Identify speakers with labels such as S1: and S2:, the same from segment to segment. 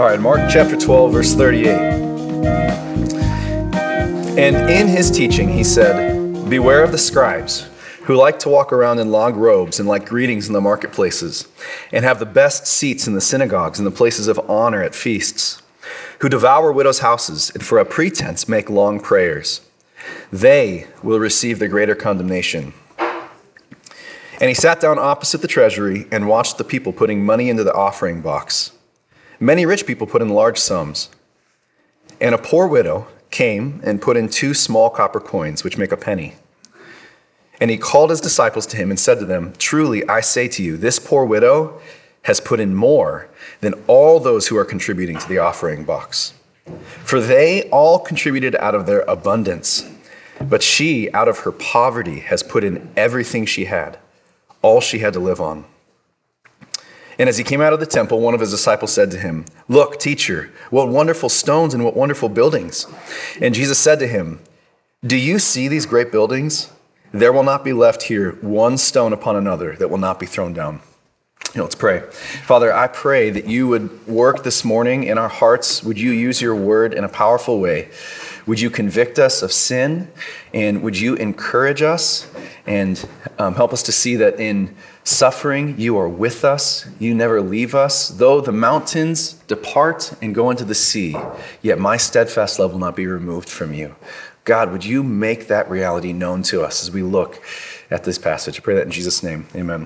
S1: All right, Mark chapter 12, verse 38. And in his teaching, he said, "Beware of the scribes, who like to walk around in long robes and like greetings in the marketplaces, and have the best seats in the synagogues and the places of honor at feasts, who devour widows' houses and for a pretense make long prayers. They will receive the greater condemnation." And he sat down opposite the treasury and watched the people putting money into the offering box. Many rich people put in large sums. And a poor widow came and put in 2 small copper coins, which make a penny. And he called his disciples to him and said to them, "Truly, I say to you, this poor widow has put in more than all those who are contributing to the offering box. For they all contributed out of their abundance, but she, out of her poverty, has put in everything she had, all she had to live on." And as he came out of the temple, one of his disciples said to him, "Look, teacher, what wonderful stones and what wonderful buildings." And Jesus said to him, "Do you see these great buildings? There will not be left here one stone upon another that will not be thrown down." Let's pray. Father, I pray that you would work this morning in our hearts. Would you use your word in a powerful way? Would you convict us of sin? And would you encourage us and help us to see that in suffering, you are with us. You never leave us. Though the mountains depart and go into the sea, yet my steadfast love will not be removed from you. God, would you make that reality known to us as we look at this passage? I pray that in Jesus' name. Amen.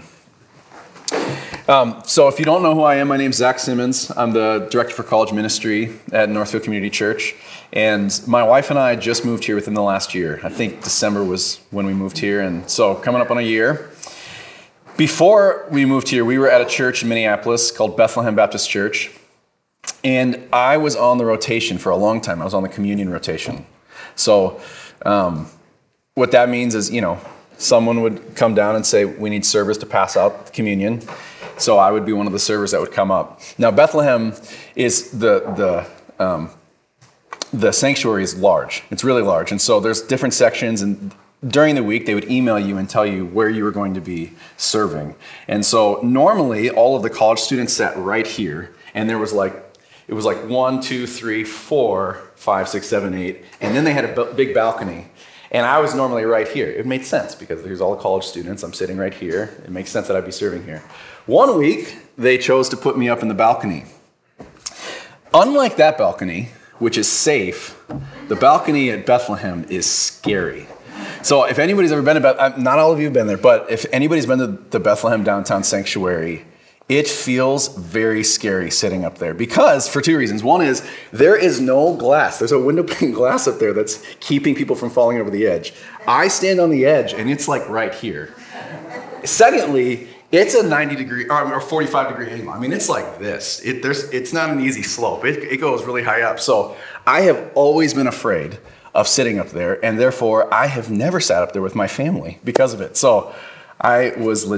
S1: So if you don't know who I am, my name's Zach Simmons. I'm the director for college ministry at Northfield Community Church. And my wife and I just moved here within the last year. I think December was when we moved here. And so coming up on a year. Before we moved here, we were at a church in Minneapolis called Bethlehem Baptist Church. And I was on the rotation for a long time. I was on the communion rotation. So what that means is, someone would come down and say, "We need servers to pass out communion." So I would be one of the servers that would come up. Now, Bethlehem is the sanctuary is large. It's really large. And so there's different sections, and during the week, they would email you and tell you where you were going to be serving. And so normally, all of the college students sat right here, and it was like 1, 2, 3, 4, 5, 6, 7, 8, and then they had a big balcony. And I was normally right here. It made sense because there's all the college students. I'm sitting right here. It makes sense that I'd be serving here. One week, they chose to put me up in the balcony. Unlike that balcony, which is safe, the balcony at Bethlehem is scary. So if anybody's ever been to not all of you have been there, but if anybody's been to the Bethlehem Downtown Sanctuary, it feels very scary sitting up there because for 2 reasons. One is there is no glass. There's a window pane glass up there that's keeping people from falling over the edge. I stand on the edge and it's like right here. Secondly, it's a 90-degree or 45-degree angle. I mean, it's like this. It's not an easy slope. It goes really high up. So I have always been afraid of sitting up there, and therefore I have never sat up there with my family because of it. So I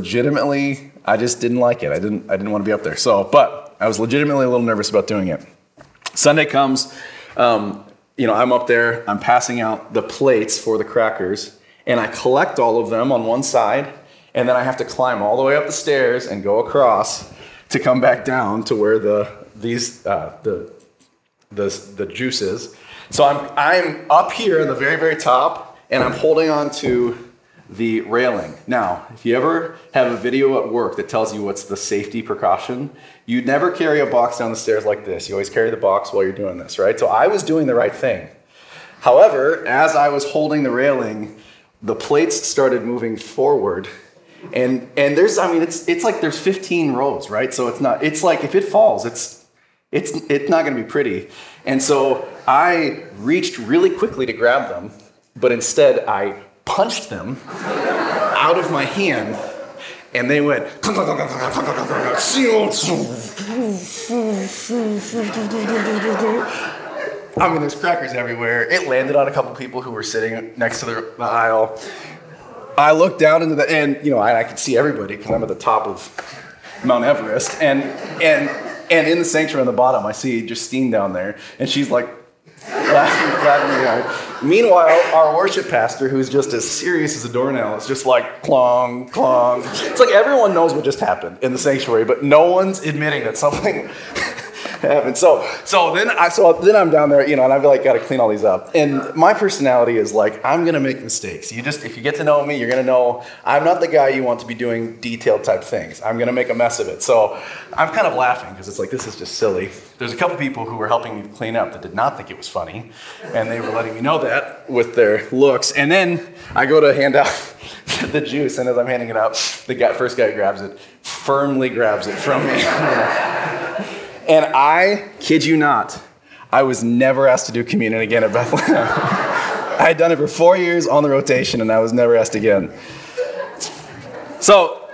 S1: just didn't like it. I didn't want to be up there. But I was legitimately a little nervous about doing it. Sunday comes, I'm up there, I'm passing out the plates for the crackers, and I collect all of them on one side, and then I have to climb all the way up the stairs and go across to come back down to where the juice is. So I'm up here in the very, very top, and I'm holding on to the railing. Now, if you ever have a video at work that tells you what's the safety precaution, you'd never carry a box down the stairs like this. You always carry the box while you're doing this, right? So I was doing the right thing. However, as I was holding the railing, the plates started moving forward. And it's like there's 15 rows, right? So it's like if it falls, it's not going to be pretty. And so I reached really quickly to grab them, but instead I punched them out of my hand, and they went. I mean, there's crackers everywhere. It landed on a couple people who were sitting next to the aisle. I looked down into and I could see everybody because I'm at the top of Mount Everest, and in the sanctuary on the bottom, I see Justine down there, and she's like laughing. Meanwhile, our worship pastor, who's just as serious as a doornail, is just like clong, clong. It's like everyone knows what just happened in the sanctuary, but no one's admitting that something happened. So then I'm down there, and I've got to clean all these up. And my personality is like, I'm gonna make mistakes. If you get to know me, you're gonna know I'm not the guy you want to be doing detailed type things. I'm gonna make a mess of it. So I'm kind of laughing because it's like, this is just silly. There's a couple people who were helping me clean up that did not think it was funny, and they were letting me know that with their looks. And then I go to hand out the juice, and as I'm handing it out, first guy grabs it, firmly grabs it from me. And I kid you not, I was never asked to do communion again at Bethlehem. I had done it for 4 years on the rotation, and I was never asked again. So,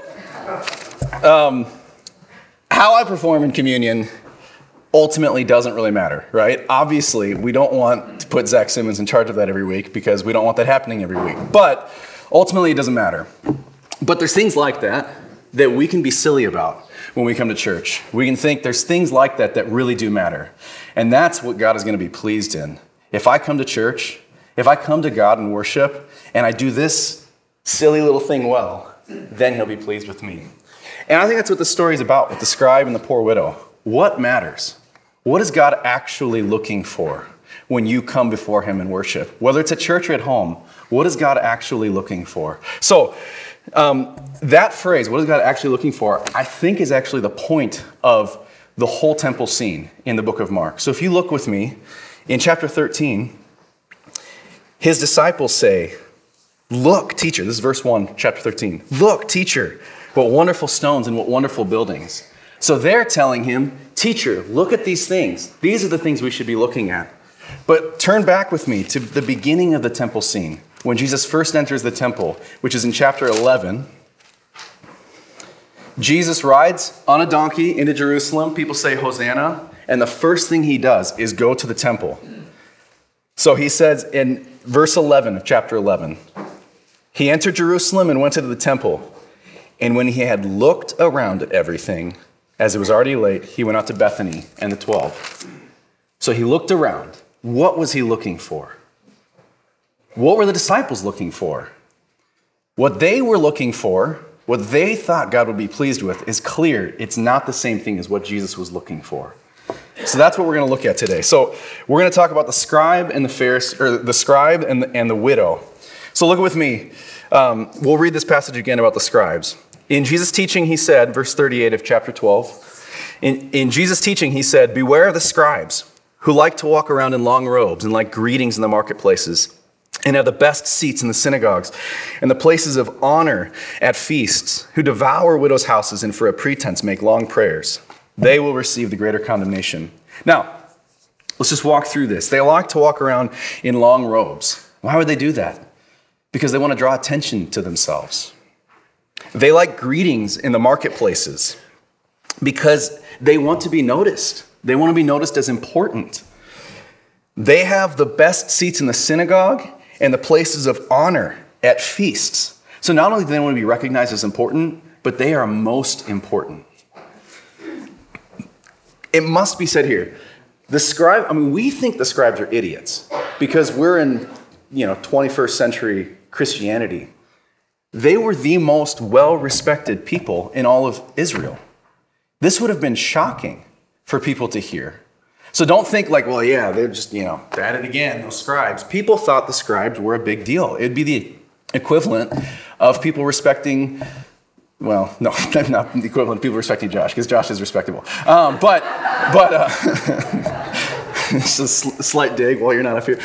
S1: how I perform in communion ultimately doesn't really matter, right? Obviously, we don't want to put Zach Simmons in charge of that every week because we don't want that happening every week. But ultimately, it doesn't matter. But there's things like that we can be silly about when we come to church. We can think there's things like that really do matter. And that's what God is going to be pleased in. If I come to church, if I come to God and worship, and I do this silly little thing well, then he'll be pleased with me. And I think that's what the story is about with the scribe and the poor widow. What matters? What is God actually looking for when you come before him and worship? Whether it's at church or at home, what is God actually looking for? So that phrase, what is God actually looking for, I think is actually the point of the whole temple scene in the book of Mark. So if you look with me, in chapter 13, his disciples say, "Look, teacher," this is verse 1, chapter 13. "Look, teacher, what wonderful stones and what wonderful buildings." So they're telling him, "Teacher, look at these things. These are the things we should be looking at." But turn back with me to the beginning of the temple scene, when Jesus first enters the temple, which is in chapter 11. Jesus rides on a donkey into Jerusalem. People say Hosanna. And the first thing he does is go to the temple. So he says in verse 11 of chapter 11, "He entered Jerusalem and went into the temple. And when he had looked around at everything, as it was already late, he went out to Bethany and the 12. So he looked around. What was he looking for? What were the disciples looking for? What they were looking for, what they thought God would be pleased with, is clear. It's not the same thing as what Jesus was looking for. So that's what we're going to look at today. So we're going to talk about the scribe and the Pharisee, or the scribe and the widow. So look with me. We'll read this passage again about the scribes. In Jesus' teaching, he said, verse 38 of chapter 12, in Jesus' teaching, he said, "Beware of the scribes who like to walk around in long robes and like greetings in the marketplaces, and have the best seats in the synagogues and the places of honor at feasts, who devour widows' houses and for a pretense make long prayers. They will receive the greater condemnation." Now, let's just walk through this. They like to walk around in long robes. Why would they do that? Because they want to draw attention to themselves. They like greetings in the marketplaces because they want to be noticed. They want to be noticed as important. They have the best seats in the synagogue and the places of honor at feasts. So not only do they want to be recognized as important, but they are most important. It must be said here, we think the scribes are idiots because we're in 21st century Christianity. They were the most well-respected people in all of Israel. This would have been shocking for people to hear. So don't think like, well, yeah, they're just, they're at it again, those scribes. People thought the scribes were a big deal. It'd be the equivalent of people respecting, well, no, not the equivalent of people respecting Josh, because Josh is respectable. But it's a slight dig while you're not up here.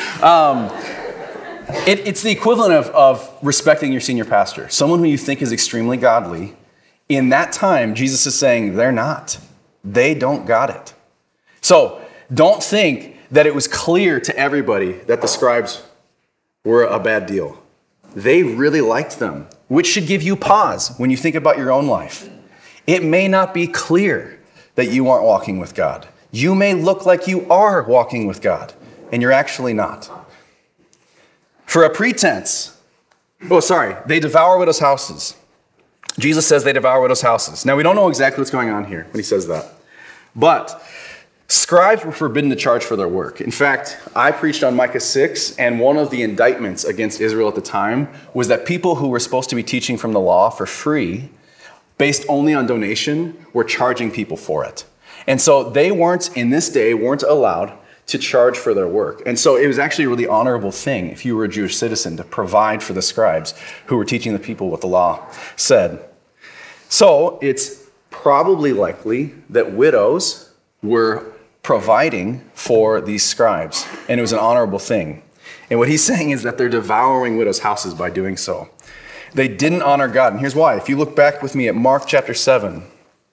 S1: It's the equivalent of respecting your senior pastor, someone who you think is extremely godly. In that time, Jesus is saying they're not. They don't got it. So don't think that it was clear to everybody that the scribes were a bad deal. They really liked them, which should give you pause when you think about your own life. It may not be clear that you aren't walking with God. You may look like you are walking with God, and you're actually not. For a pretense, they devour widows' houses. Jesus says they devour widows' houses. Now, we don't know exactly what's going on here when he says that. But scribes were forbidden to charge for their work. In fact, I preached on Micah 6, and one of the indictments against Israel at the time was that people who were supposed to be teaching from the law for free, based only on donation, were charging people for it. And so they weren't, in this day, weren't allowed to charge for their work. And so it was actually a really honorable thing if you were a Jewish citizen to provide for the scribes who were teaching the people what the law said. So it's probably likely that widows were providing for these scribes, and it was an honorable thing. And what he's saying is that they're devouring widows' houses by doing so. They didn't honor God, and here's why. If you look back with me at Mark chapter 7,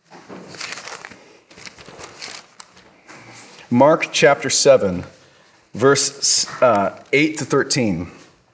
S1: Mark chapter 7, verse 8 to 13.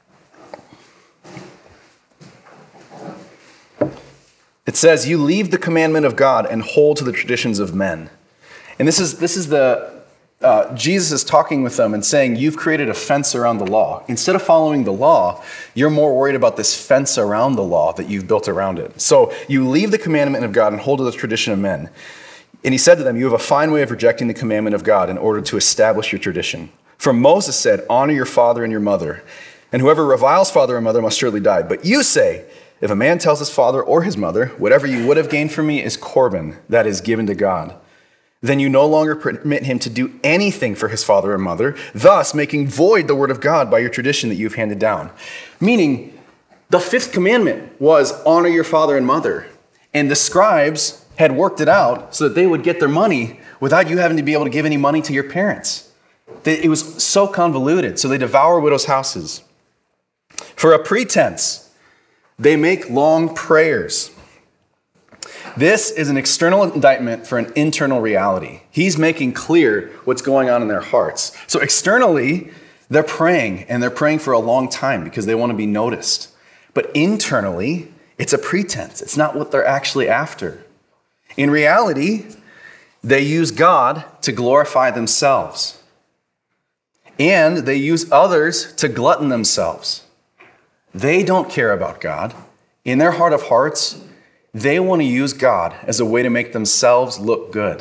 S1: It says, "You leave the commandment of God and hold to the traditions of men." And this is Jesus is talking with them and saying, you've created a fence around the law. Instead of following the law, you're more worried about this fence around the law that you've built around it. So you leave the commandment of God and hold to the tradition of men. And he said to them, you have a fine way of rejecting the commandment of God in order to establish your tradition. For Moses said, honor your father and your mother, and whoever reviles father or mother must surely die. But you say, if a man tells his father or his mother, whatever you would have gained from me is Corban, that is given to God, then you no longer permit him to do anything for his father or mother, thus making void the word of God by your tradition that you've handed down. Meaning, the fifth commandment was honor your father and mother. And the scribes had worked it out so that they would get their money without you having to be able to give any money to your parents. It was so convoluted, so they devour widows' houses. For a pretense, they make long prayers. This is an external indictment for an internal reality. He's making clear what's going on in their hearts. So externally, they're praying, and they're praying for a long time because they want to be noticed. But internally, it's a pretense. It's not what they're actually after. In reality, they use God to glorify themselves. And they use others to glutton themselves. They don't care about God. In their heart of hearts, they want to use God as a way to make themselves look good.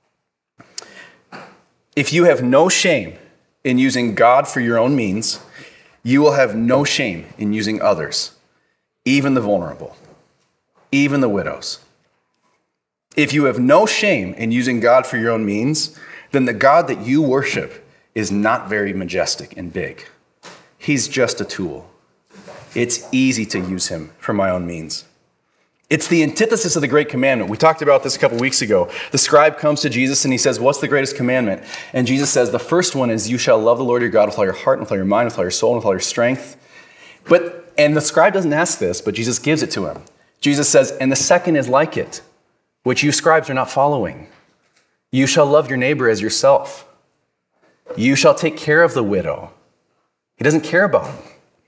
S1: If you have no shame in using God for your own means, you will have no shame in using others, even the vulnerable, even the widows. If you have no shame in using God for your own means, then the God that you worship is not very majestic and big. He's just a tool. It's easy to use him for my own means. It's the antithesis of the great commandment. We talked about this a couple weeks ago. The scribe comes to Jesus and he says, what's the greatest commandment? And Jesus says, the first one is, you shall love the Lord your God with all your heart, and with all your mind, with all your soul, and with all your strength. And the scribe doesn't ask this, but Jesus gives it to him. Jesus says, and the second is like it, which you scribes are not following. You shall love your neighbor as yourself. You shall take care of the widow. He doesn't care about him.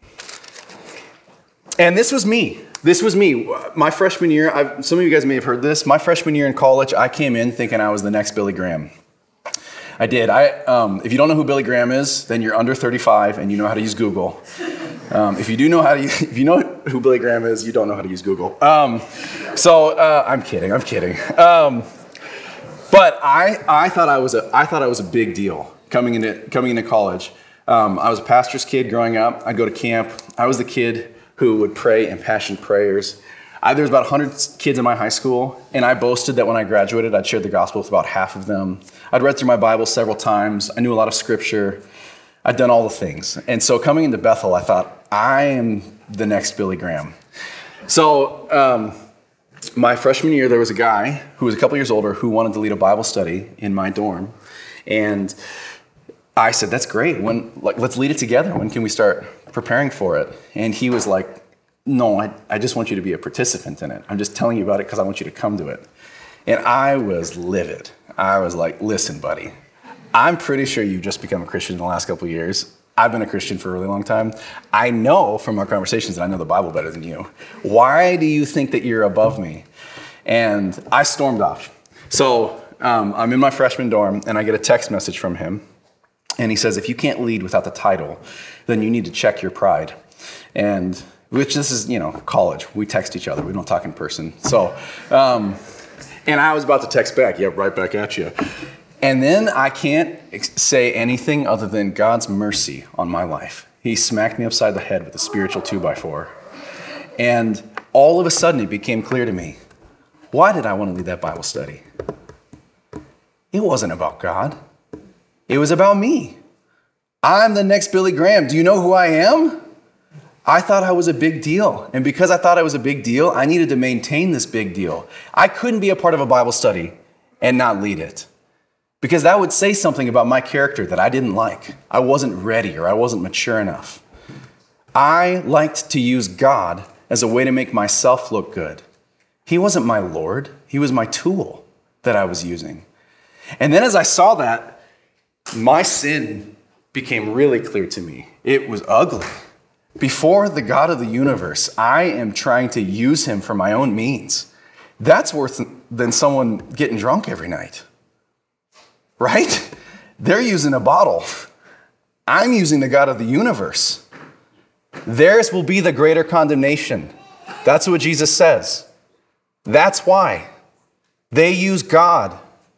S1: And this was me. My freshman year, some of you guys may have heard this. My freshman year in college, I came in thinking I was the next Billy Graham. I did. If you don't know who Billy Graham is, then you're under 35 and you know how to use Google. If you know who Billy Graham is, you don't know how to use Google. I'm kidding. But I thought I was a big deal coming into college. I was a pastor's kid growing up. I'd go to camp. I was the kid who would pray impassioned prayers. There was about 100 kids in my high school, and I boasted that when I graduated, I'd shared the gospel with about half of them. I'd read through my Bible several times. I knew a lot of scripture. I'd done all the things. And so coming into Bethel, I thought, I am the next Billy Graham. So my freshman year, there was a guy who was a couple years older who wanted to lead a Bible study in my dorm. And I said, that's great. Let's lead it together. When can we start preparing for it? And he was like, no, I just want you to be a participant in it. I'm just telling you about it because I want you to come to it. And I was livid. I was like, listen, buddy, I'm pretty sure you've just become a Christian in the last couple of years. I've been a Christian for a really long time. I know from our conversations that I know the Bible better than you. Why do you think that you're above me? And I stormed off. So I'm in my freshman dorm, and I get a text message from him. And he says, if you can't lead without the title, then you need to check your pride. And which this is, college. We text each other. We don't talk in person. So, and I was about to text back. Yeah, right back at you. And then I can't say anything other than God's mercy on my life. He smacked me upside the head with a spiritual 2x4. And all of a sudden it became clear to me, why did I want to lead that Bible study? It wasn't about God. It was about me. I'm the next Billy Graham. Do you know who I am? I thought I was a big deal. And because I thought I was a big deal, I needed to maintain this big deal. I couldn't be a part of a Bible study and not lead it, because that would say something about my character that I didn't like. I wasn't ready, or I wasn't mature enough. I liked to use God as a way to make myself look good. He wasn't my Lord. He was my tool that I was using. And then as I saw that, my sin became really clear to me. It was ugly. Before the God of the universe, I am trying to use him for my own means. That's worse than someone getting drunk every night. Right? They're using a bottle. I'm using the God of the universe. Theirs will be the greater condemnation. That's what Jesus says. That's why they use God,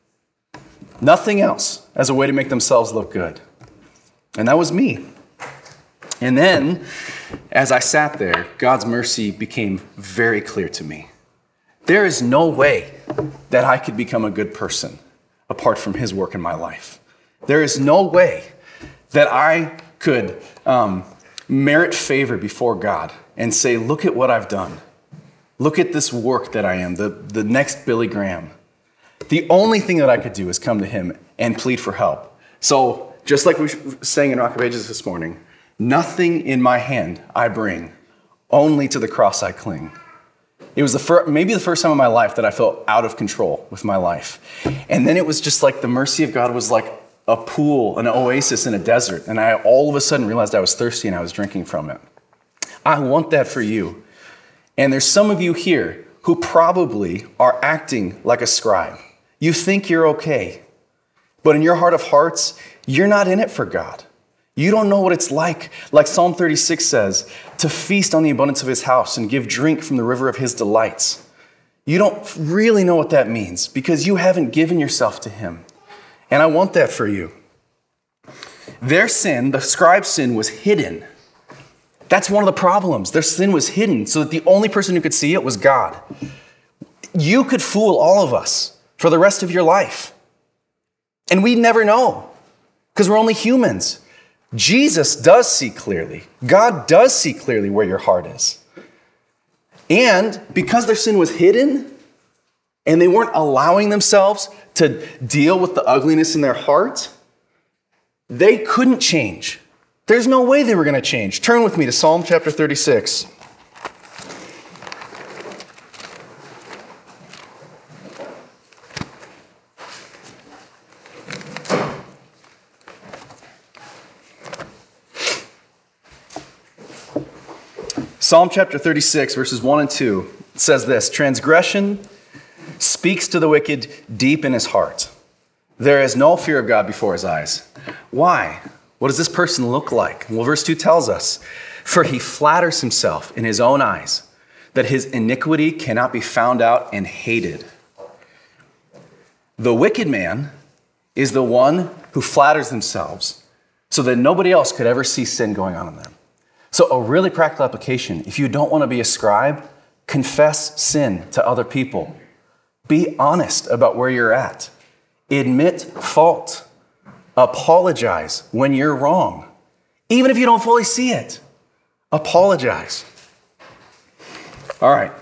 S1: nothing else, as a way to make themselves look good. And that was me. And then, as I sat there, God's mercy became very clear to me. There is no way that I could become a good person apart from his work in my life. There is no way that I could merit favor before God and say, look at what I've done. Look at this work that I am, the next Billy Graham. The only thing that I could do is come to him and plead for help. So just like we sang in Rock of Ages this morning, nothing in my hand I bring, only to the cross I cling. It was maybe the first time in my life that I felt out of control with my life. And then it was just like the mercy of God was like a pool, an oasis in a desert. And I all of a sudden realized I was thirsty and I was drinking from it. I want that for you. And there's some of you here who probably are acting like a scribe. You think you're okay, but in your heart of hearts, you're not in it for God. You don't know what it's like Psalm 36 says, to feast on the abundance of his house and give drink from the river of his delights. You don't really know what that means because you haven't given yourself to him. And I want that for you. Their sin, the scribe's sin, was hidden. That's one of the problems. Their sin was hidden so that the only person who could see it was God. You could fool all of us for the rest of your life. And we never know because we're only humans. Jesus does see clearly. God does see clearly where your heart is. And because their sin was hidden and they weren't allowing themselves to deal with the ugliness in their heart, they couldn't change. There's no way they were going to change. Turn with me to Psalm chapter 36. Psalm chapter 36, verses 1 and 2 says this: transgression speaks to the wicked deep in his heart. There is no fear of God before his eyes. Why? What does this person look like? Well, verse 2 tells us, for he flatters himself in his own eyes that his iniquity cannot be found out and hated. The wicked man is the one who flatters themselves so that nobody else could ever see sin going on in them. So a really practical application, if you don't want to be a scribe, confess sin to other people. Be honest about where you're at. Admit fault. Apologize when you're wrong. Even if you don't fully see it, apologize. All right.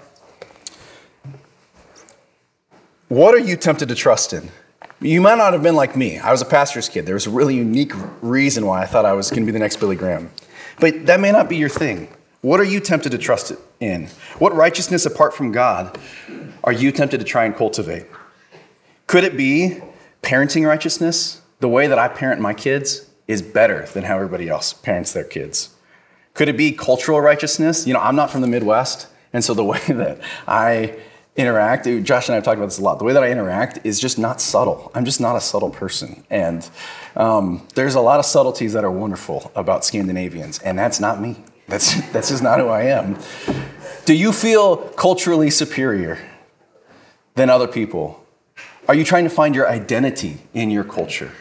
S1: What are you tempted to trust in? You might not have been like me. I was a pastor's kid. There was a really unique reason why I thought I was going to be the next Billy Graham. But that may not be your thing. What are you tempted to trust in? What righteousness apart from God are you tempted to try and cultivate? Could it be parenting righteousness? The way that I parent my kids is better than how everybody else parents their kids. Could it be cultural righteousness? I'm not from the Midwest, and so the way that I interact, Josh and I have talked about this a lot, the way that I interact is just not subtle. I'm just not a subtle person. And there's a lot of subtleties that are wonderful about Scandinavians, and that's not me. That's just not who I am. Do you feel culturally superior than other people? Are you trying to find your identity in your culture?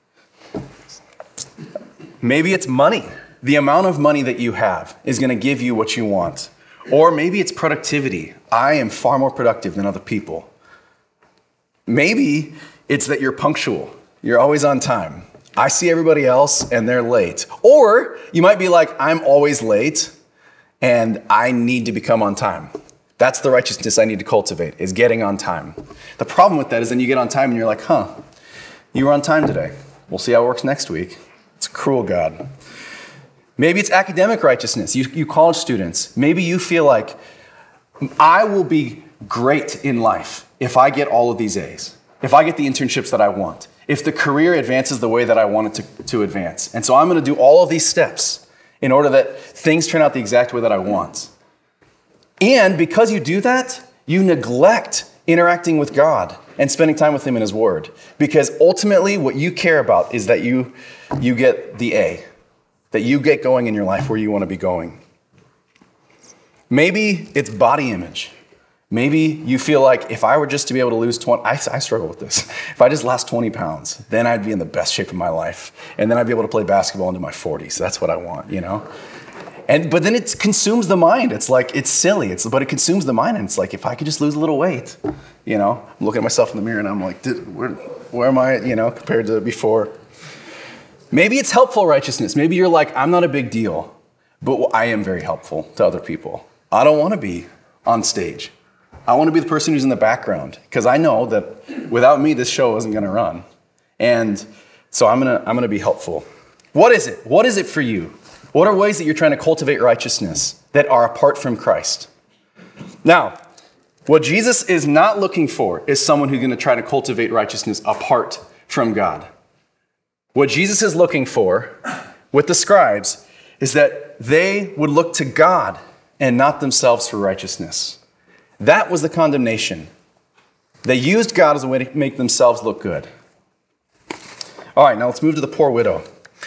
S1: Maybe it's money. The amount of money that you have is going to give you what you want. Or maybe it's productivity. I am far more productive than other people. Maybe It's that you're punctual. You're always on time. I see everybody else and they're late. Or you might be like, I'm always late and I need to become on time. That's the righteousness I need to cultivate, is getting on time. The problem with that is then you get on time and you're like, you were on time today. We'll see how it works next week. It's a cruel God. Maybe it's academic righteousness. You college students, maybe you feel like, I will be great in life if I get all of these A's, if I get the internships that I want, if the career advances the way that I want it to advance. And so I'm going to do all of these steps in order that things turn out the exact way that I want. And because you do that, you neglect interacting with God and spending time with him in his word. Because ultimately what you care about is that you get the A, that you get going in your life where you want to be going. Maybe it's body image. Maybe you feel like if I were just to be able to lose 20, I struggle with this. If I just lost 20 pounds, then I'd be in the best shape of my life. And then I'd be able to play basketball into my 40s. That's what I want, But then it consumes the mind. It's like, it's silly, but it consumes the mind. And it's like, if I could just lose a little weight, I'm looking at myself in the mirror and I'm like, where am I, compared to before? Maybe it's helpful righteousness. Maybe you're like, I'm not a big deal, but I am very helpful to other people. I don't want to be on stage. I want to be the person who's in the background because I know that without me, this show isn't going to run. And so I'm going to be helpful. What is it? What is it for you? What are ways that you're trying to cultivate righteousness that are apart from Christ? Now, what Jesus is not looking for is someone who's going to try to cultivate righteousness apart from God. What Jesus is looking for with the scribes is that they would look to God and not themselves for righteousness. That was the condemnation. They used God as a way to make themselves look good. All right, now let's move to the poor widow.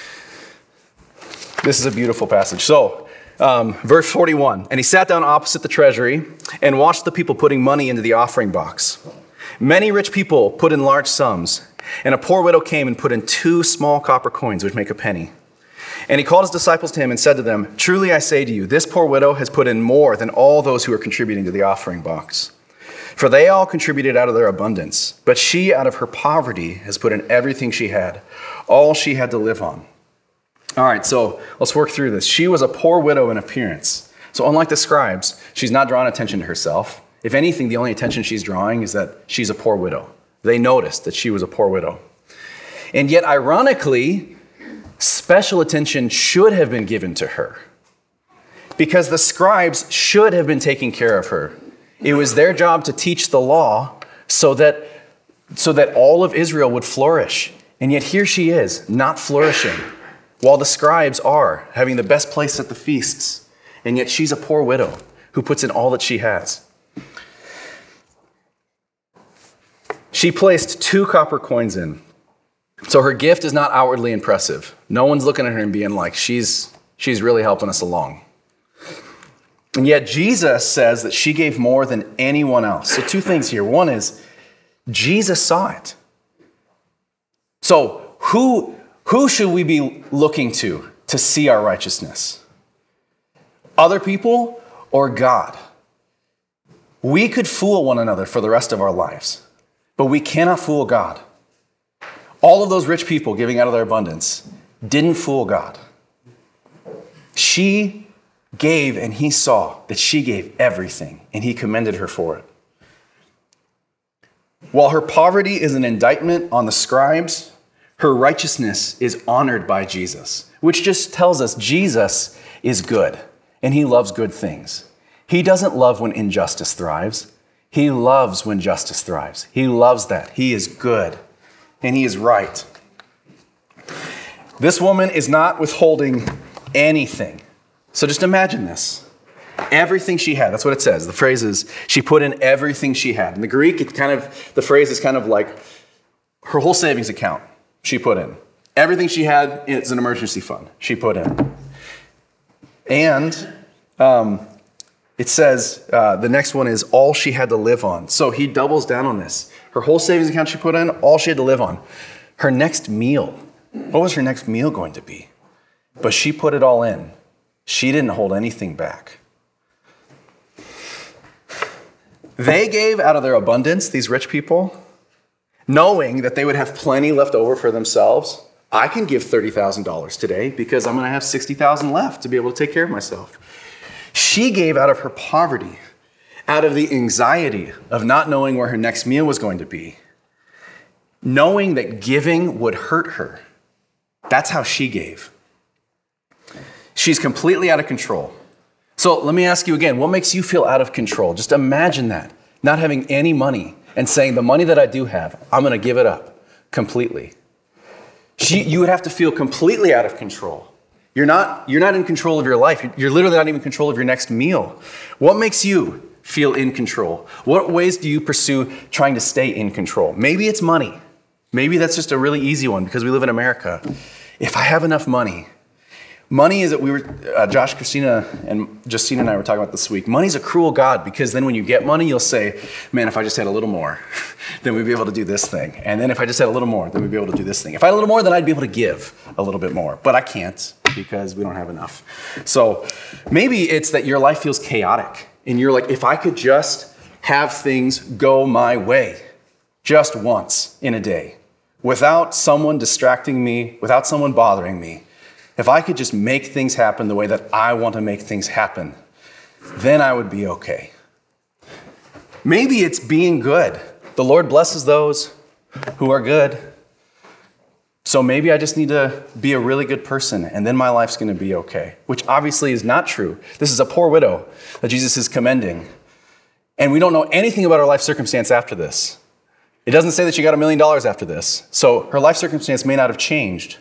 S1: This is a beautiful passage. So, verse 41, and he sat down opposite the treasury and watched the people putting money into the offering box. Many rich people put in large sums, and a poor widow came and put in 2 small copper coins, which make a penny. And he called his disciples to him and said to them, "Truly I say to you, this poor widow has put in more than all those who are contributing to the offering box. For they all contributed out of their abundance, but she out of her poverty has put in everything she had, all she had to live on." All right, so let's work through this. She was a poor widow in appearance. So unlike the scribes, she's not drawing attention to herself. If anything, the only attention she's drawing is that she's a poor widow. They noticed that she was a poor widow. And yet, ironically, special attention should have been given to her because the scribes should have been taking care of her. It was their job to teach the law so that all of Israel would flourish. And yet here she is, not flourishing, while the scribes are having the best place at the feasts. And yet she's a poor widow who puts in all that she has. She placed 2 copper coins in. So her gift is not outwardly impressive. No one's looking at her and being like, she's really helping us along. And yet Jesus says that she gave more than anyone else. So 2 things here. One is Jesus saw it. So who should we be looking to see our righteousness? Other people or God? We could fool one another for the rest of our lives, but we cannot fool God. All of those rich people giving out of their abundance didn't fool God. She gave, and he saw that she gave everything, and he commended her for it. While her poverty is an indictment on the scribes, her righteousness is honored by Jesus, which just tells us Jesus is good, and he loves good things. He doesn't love when injustice thrives. He loves when justice thrives. He loves that. He is good. And he is right. This woman is not withholding anything. So just imagine this. Everything she had, that's what it says. The phrase is, she put in everything she had. In the Greek, the phrase is kind of like her whole savings account she put in. Everything she had is an emergency fund she put in. And it says, the next one is all she had to live on. So he doubles down on this. Her whole savings account she put in, all she had to live on. Her next meal. What was her next meal going to be? But she put it all in. She didn't hold anything back. They gave out of their abundance, these rich people. knowing that they would have plenty left over for themselves. I can give $30,000 today because I'm going to have $60,000 left to be able to take care of myself. She gave out of her poverty, out of the anxiety of not knowing where her next meal was going to be, knowing that giving would hurt her. That's how she gave. She's completely out of control. So let me ask you again, what makes you feel out of control? Just imagine that, not having any money and saying, the money that I do have, I'm going to give it up completely. You would have to feel completely out of control. You're not in control of your life. You're literally not even in control of your next meal. What makes you feel in control? What ways do you pursue trying to stay in control? Maybe it's money. Maybe that's just a really easy one because we live in America. If I have enough money is that Josh, Christina, and Justine and I were talking about this week. Money's a cruel God because then when you get money, you'll say, man, if I just had a little more, then we'd be able to do this thing. And then if I just had a little more, then we'd be able to do this thing. If I had a little more, then I'd be able to give a little bit more. But I can't because we don't have enough. So maybe it's that your life feels chaotic. And you're like, if I could just have things go my way just once in a day, without someone distracting me, without someone bothering me, if I could just make things happen the way that I want to make things happen, then I would be okay. Maybe it's being good. The Lord blesses those who are good. So maybe I just need to be a really good person and then my life's going to be okay, which obviously is not true. This is a poor widow that Jesus is commending. And we don't know anything about her life circumstance after this. It doesn't say that she got $1 million after this. So her life circumstance may not have changed.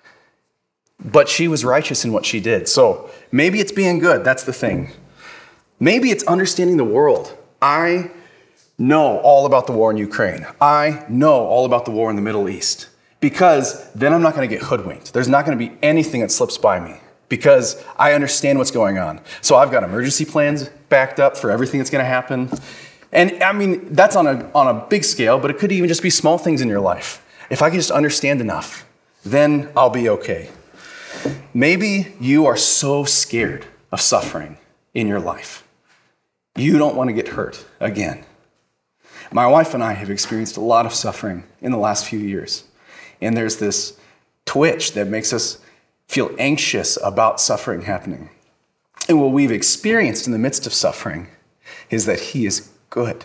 S1: But she was righteous in what she did. So maybe it's being good. That's the thing. Maybe it's understanding the world. I know all about the war in Ukraine. I know all about the war in the Middle East. Because then I'm not going to get hoodwinked. There's not going to be anything that slips by me. Because I understand what's going on. So I've got emergency plans backed up for everything that's going to happen. And I mean, that's on a big scale, but it could even just be small things in your life. If I can just understand enough, then I'll be okay. Maybe you are so scared of suffering in your life. You don't want to get hurt again. My wife and I have experienced a lot of suffering in the last few years. And there's this twitch that makes us feel anxious about suffering happening. And what we've experienced in the midst of suffering is that He is good.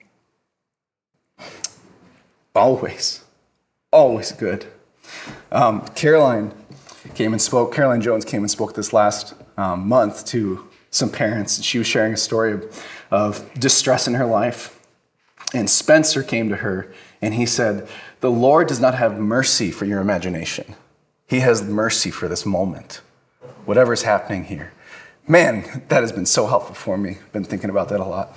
S1: Always. Always good. Caroline Jones came and spoke this last month to some parents. She was sharing a story of distress in her life. And Spencer came to her and he said, the Lord does not have mercy for your imagination. He has mercy for this moment, whatever's happening here. Man, that has been so helpful for me. I've been thinking about that a lot.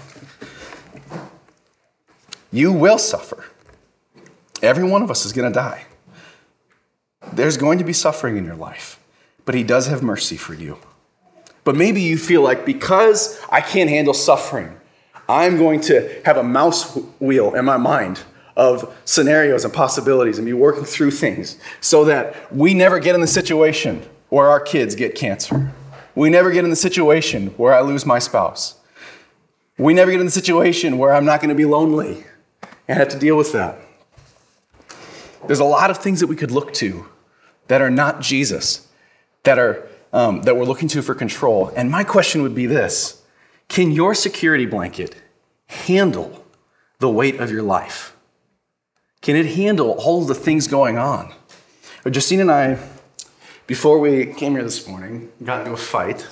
S1: You will suffer. Every one of us is going to die. There's going to be suffering in your life, but He does have mercy for you. But maybe you feel like because I can't handle suffering, I'm going to have a mouse wheel in my mind of scenarios and possibilities and be working through things so that we never get in the situation where our kids get cancer. We never get in the situation where I lose my spouse. We never get in the situation where I'm not going to be lonely and have to deal with that. There's a lot of things that we could look to that are not Jesus, that we're looking to for control. And my question would be this: can your security blanket handle the weight of your life? Can it handle all of the things going on? Justine and I, before we came here this morning, got into a fight.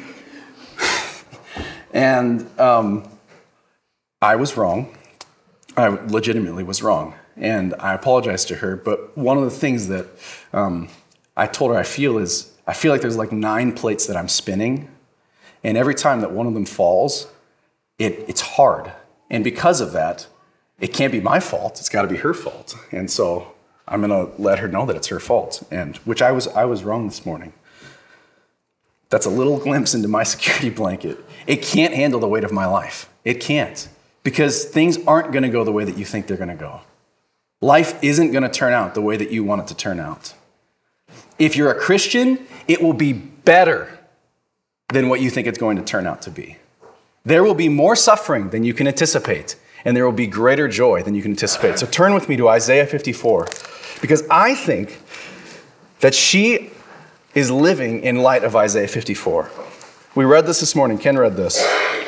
S1: And I was wrong. I legitimately was wrong. And I apologized to her. But one of the things that I told her I feel like there's like 9 plates that I'm spinning. And every time that one of them falls, it's hard. And because of that, it can't be my fault. It's got to be her fault. And so I'm going to let her know that it's her fault, and which I was wrong this morning. That's a little glimpse into my security blanket. It can't handle the weight of my life. It can't, because things aren't going to go the way that you think they're going to go. Life isn't going to turn out the way that you want it to turn out. If you're a Christian, it will be better than what you think it's going to turn out to be. There will be more suffering than you can anticipate. and there will be greater joy than you can anticipate. So turn with me to Isaiah 54, because I think that she is living in light of Isaiah 54. We read this morning. Ken read this.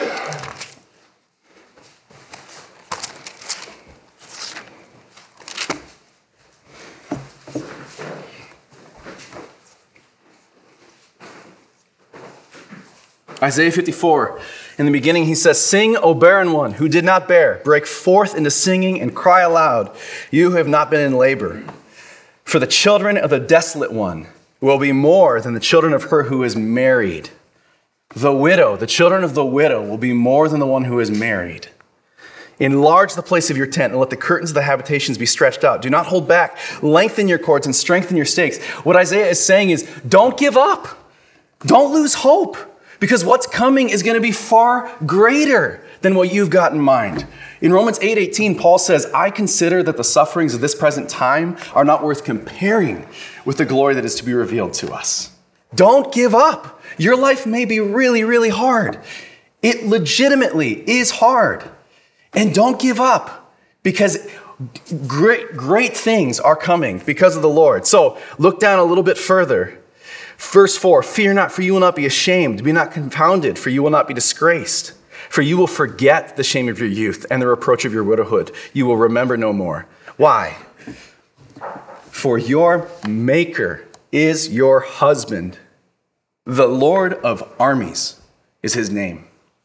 S1: Isaiah 54, in the beginning he says, "Sing, O barren one who did not bear. Break forth into singing and cry aloud, you who have not been in labor. For the children of the desolate one will be more than the children of her who is married. The children of the widow will be more than the one who is married. Enlarge the place of your tent and let the curtains of the habitations be stretched out. Do not hold back. Lengthen your cords and strengthen your stakes." What Isaiah is saying is, don't give up. Don't lose hope. Because what's coming is going to be far greater than what you've got in mind. In Romans 8:18, Paul says, "I consider that the sufferings of this present time are not worth comparing with the glory that is to be revealed to us." Don't give up. Your life may be really, really hard. It legitimately is hard. And don't give up, because great things are coming because of the Lord. So look down a little bit further. Verse 4, "Fear not, for you will not be ashamed. Be not confounded, for you will not be disgraced. For you will forget the shame of your youth and the reproach of your widowhood. You will remember no more." Why? "For your Maker is your husband. The Lord of armies is his name."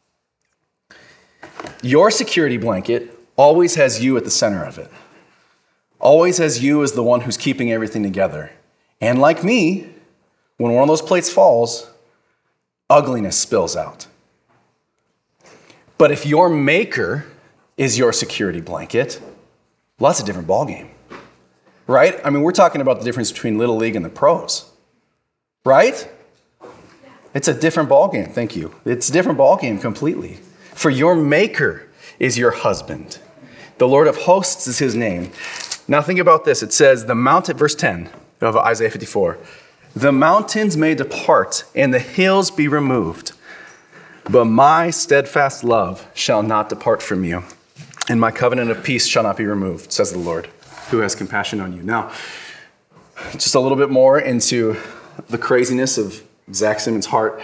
S1: Your security blanket always has you at the center of it. Always has you as the one who's keeping everything together. And like me, when one of those plates falls, ugliness spills out. But if your Maker is your security blanket, well, that's a different ballgame, right? I mean, we're talking about the difference between Little League and the pros, right? It's a different ballgame, thank you. It's a different ballgame completely. For your Maker is your husband. The Lord of hosts is his name. Now think about this. It says, verse 10 of Isaiah 54, "The mountains may depart and the hills be removed, but my steadfast love shall not depart from you, and my covenant of peace shall not be removed, says the Lord, who has compassion on you." Now, just a little bit more into the craziness of Zach Simmons' heart.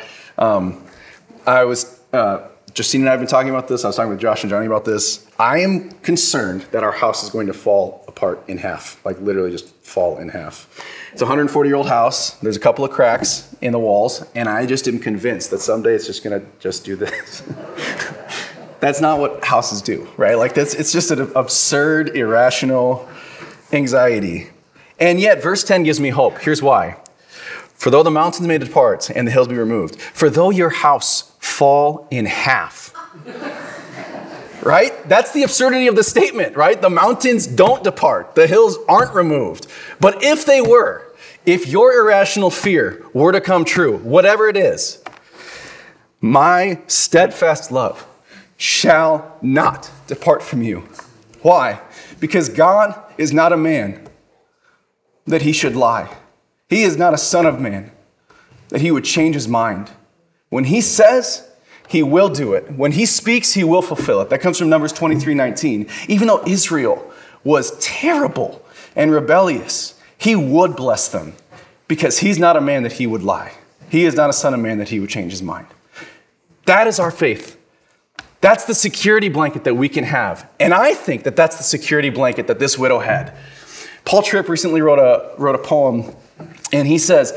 S1: Justine and I have been talking about this. I was talking with Josh and Johnny about this. I am concerned that our house is going to fall apart in half, like literally just fall in half. It's a 140-year-old house. There's a couple of cracks in the walls, and I just am convinced that someday it's just going to just do this. That's not what houses do, right? Like it's just an absurd, irrational anxiety. And yet, verse 10 gives me hope. Here's why. "For though the mountains may depart and the hills be removed, for though your house fall in half." Right? That's the absurdity of the statement, right? The mountains don't depart. The hills aren't removed. But if they were, if your irrational fear were to come true, whatever it is, my steadfast love shall not depart from you. Why? Because God is not a man that he should lie. He is not a son of man that he would change his mind. When he says, he will do it. When he speaks, he will fulfill it. That comes from Numbers 23:19. Even though Israel was terrible and rebellious, he would bless them because he's not a man that he would lie. He is not a son of man that he would change his mind. That is our faith. That's the security blanket that we can have. And I think that that's the security blanket that this widow had. Paul Tripp recently wrote a poem, and he says,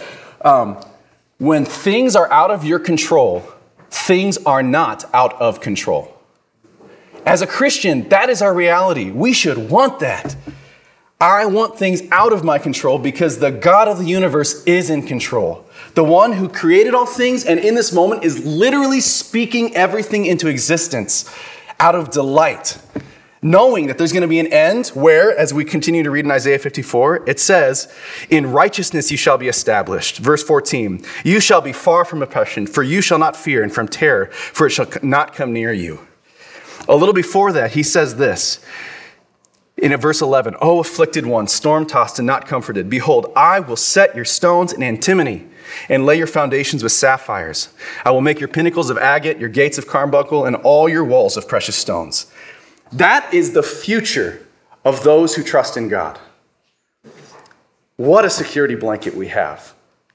S1: when things are out of your control, things are not out of control. As a Christian, that is our reality. We should want that. I want things out of my control because the God of the universe is in control. The one who created all things and in this moment is literally speaking everything into existence out of delight, knowing that there's going to be an end where, as we continue to read in Isaiah 54, it says, "In righteousness you shall be established." Verse 14, "You shall be far from oppression, for you shall not fear, and from terror, for it shall not come near you." A little before that, he says this, in verse 11, "O afflicted one, storm-tossed and not comforted, behold, I will set your stones in antimony and lay your foundations with sapphires. I will make your pinnacles of agate, your gates of carbuncle, and all your walls of precious stones."
S2: That is the future of those who trust in God. What a security blanket we have.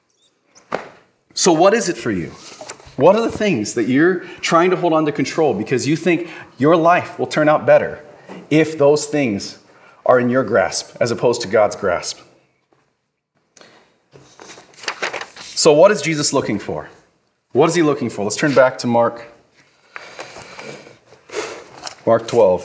S2: So what is it for you? What are the things that you're trying to hold on to control because you think your life will turn out better if those things are in your grasp as opposed to God's grasp? So what is Jesus looking for? What is he looking for? Let's turn back to Mark 12.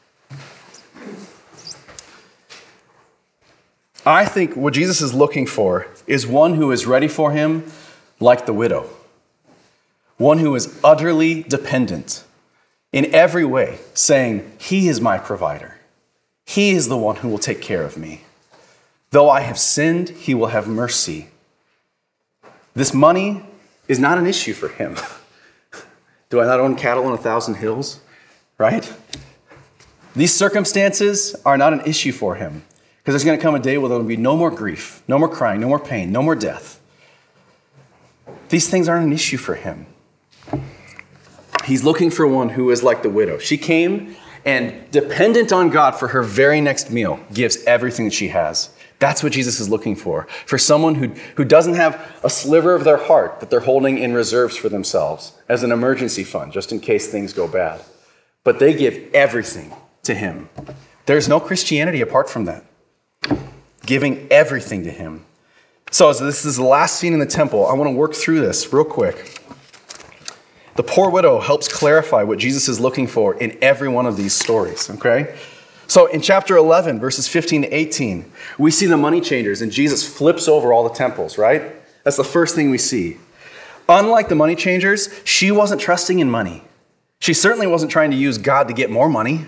S2: I think what Jesus is looking for is one who is ready for him like the widow. One who is utterly dependent in every way, saying, he is my provider. He is the one who will take care of me. Though I have sinned, he will have mercy. This money is not an issue for him. Do I not own cattle on 1,000 hills? Right? These circumstances are not an issue for him because there's going to come a day where there will be no more grief, no more crying, no more pain, no more death. These things aren't an issue for him. He's looking for one who is like the widow. She came and, dependent on God for her very next meal, gives everything that she has. That's what Jesus is looking for someone who doesn't have a sliver of their heart that they're holding in reserves for themselves as an emergency fund, just in case things go bad. But they give everything to him. There's no Christianity apart from that. Giving everything to him. So as this is the last scene in the temple, I want to work through this real quick. The poor widow helps clarify what Jesus is looking for in every one of these stories, okay? So in chapter 11, verses 15 to 18, we see the money changers and Jesus flips over all the temples, right? That's the first thing we see. Unlike the money changers, she wasn't trusting in money. She certainly wasn't trying to use God to get more money.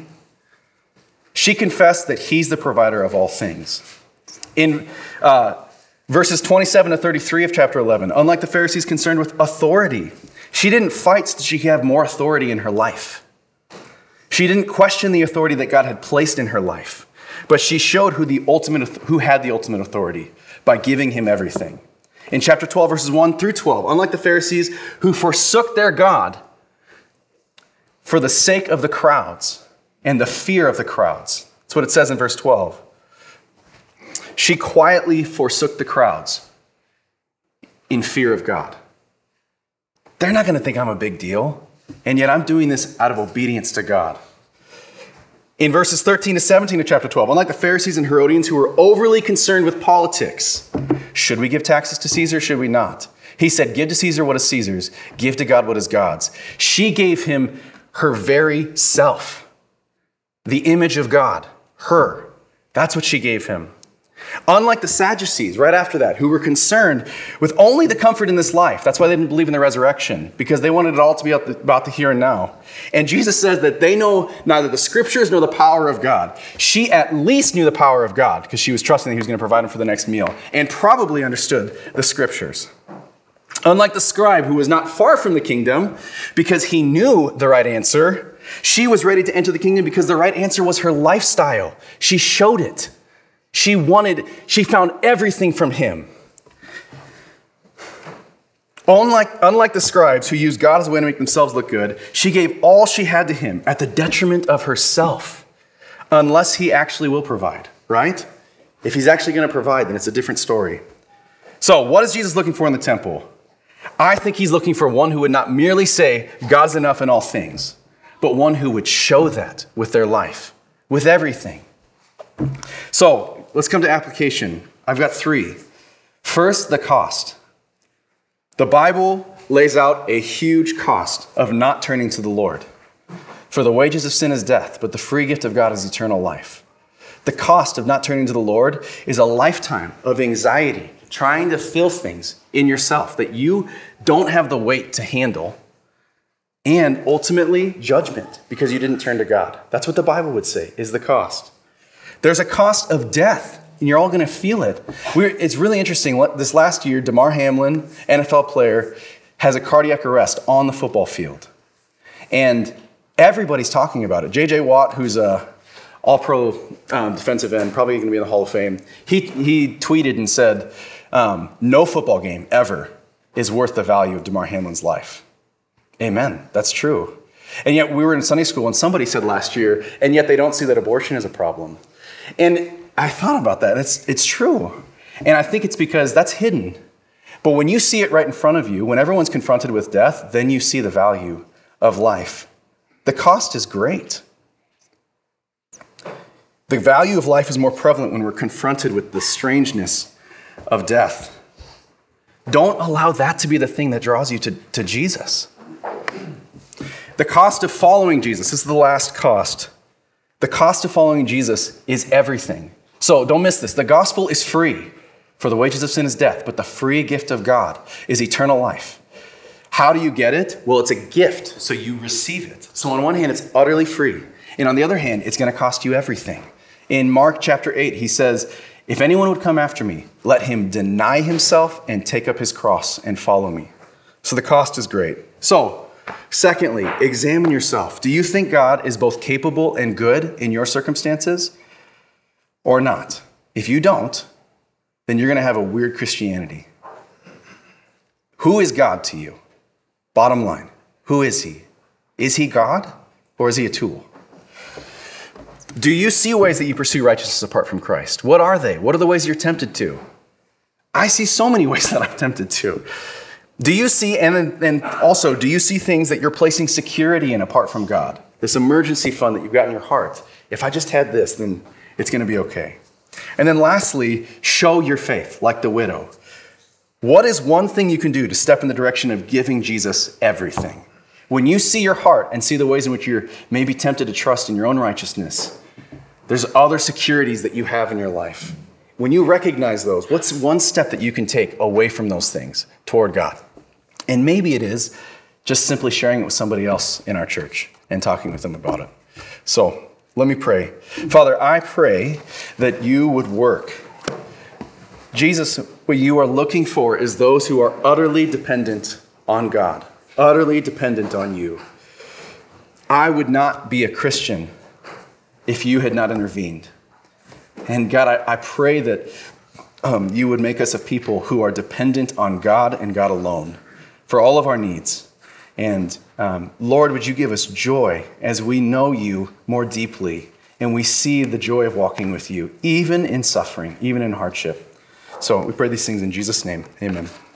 S2: She confessed that he's the provider of all things. In verses 27 to 33 of chapter 11, unlike the Pharisees concerned with authority, she didn't fight so that she could have more authority in her life. She didn't question the authority that God had placed in her life, but she showed who had the ultimate authority by giving him everything. In chapter 12, verses 1 through 12, unlike the Pharisees who forsook their God for the sake of the crowds and the fear of the crowds. That's what it says in verse 12. She quietly forsook the crowds in fear of God. They're not going to think I'm a big deal, and yet I'm doing this out of obedience to God. In verses 13 to 17 of chapter 12, unlike the Pharisees and Herodians who were overly concerned with politics, should we give taxes to Caesar? Should we not? He said, give to Caesar what is Caesar's, give to God what is God's. She gave him her very self, the image of God, her. That's what she gave him. Unlike the Sadducees, right after that, who were concerned with only the comfort in this life. That's why they didn't believe in the resurrection, because they wanted it all to be about the here and now. And Jesus says that they know neither the scriptures nor the power of God. She at least knew the power of God because she was trusting that he was going to provide them for the next meal and probably understood the scriptures. Unlike the scribe who was not far from the kingdom because he knew the right answer, she was ready to enter the kingdom because the right answer was her lifestyle. She showed it. She found everything from him. Unlike the scribes who used God as a way to make themselves look good, she gave all she had to him at the detriment of herself, unless he actually will provide, right? If he's actually going to provide, then it's a different story. So what is Jesus looking for in the temple? I think he's looking for one who would not merely say, God's enough in all things, but one who would show that with their life, with everything. So let's come to application. I've got 3. First, the cost. The Bible lays out a huge cost of not turning to the Lord. For the wages of sin is death, but the free gift of God is eternal life. The cost of not turning to the Lord is a lifetime of anxiety, trying to fill things in yourself that you don't have the weight to handle, and ultimately judgment because you didn't turn to God. That's what the Bible would say is the cost. There's a cost of death, and you're all going to feel it. It's really interesting. This last year, Damar Hamlin, NFL player, has a cardiac arrest on the football field. And everybody's talking about it. J.J. Watt, who's a all-pro defensive end, probably going to be in the Hall of Fame, he tweeted and said, no football game ever is worth the value of Damar Hamlin's life. Amen. That's true. And yet we were in Sunday school and somebody said last year, and yet they don't see that abortion is a problem. And I thought about that. It's true. And I think it's because that's hidden. But when you see it right in front of you, when everyone's confronted with death, then you see the value of life. The cost is great. The value of life is more prevalent when we're confronted with the strangeness of death. Don't allow that to be the thing that draws you to Jesus. The cost of following Jesus, this is the last cost. The cost of following Jesus is everything. So don't miss this. The gospel is free. For the wages of sin is death, but the free gift of God is eternal life. How do you get it? Well, it's a gift, so you receive it. So on one hand, it's utterly free. And on the other hand, it's going to cost you everything. In Mark chapter 8, he says, if anyone would come after me, let him deny himself and take up his cross and follow me. So the cost is great. So, secondly, examine yourself. Do you think God is both capable and good in your circumstances or not? If you don't, then you're going to have a weird Christianity. Who is God to you? Bottom line, who is he? Is he God or is he a tool? Do you see ways that you pursue righteousness apart from Christ? What are they? What are the ways you're tempted to? I see so many ways that I'm tempted to. Do you see, and also, do you see things that you're placing security in apart from God? This emergency fund that you've got in your heart. If I just had this, then it's going to be okay. And then lastly, show your faith like the widow. What is one thing you can do to step in the direction of giving Jesus everything? When you see your heart and see the ways in which you're maybe tempted to trust in your own righteousness, there's other securities that you have in your life. When you recognize those, what's one step that you can take away from those things toward God? And maybe it is just simply sharing it with somebody else in our church and talking with them about it. So let me pray. Father, I pray that you would work. Jesus, what you are looking for is those who are utterly dependent on God, utterly dependent on you. I would not be a Christian if you had not intervened. And God, I pray that you would make us a people who are dependent on God and God alone for all of our needs. And Lord, would you give us joy as we know you more deeply and we see the joy of walking with you, even in suffering, even in hardship. So we pray these things in Jesus' name. Amen.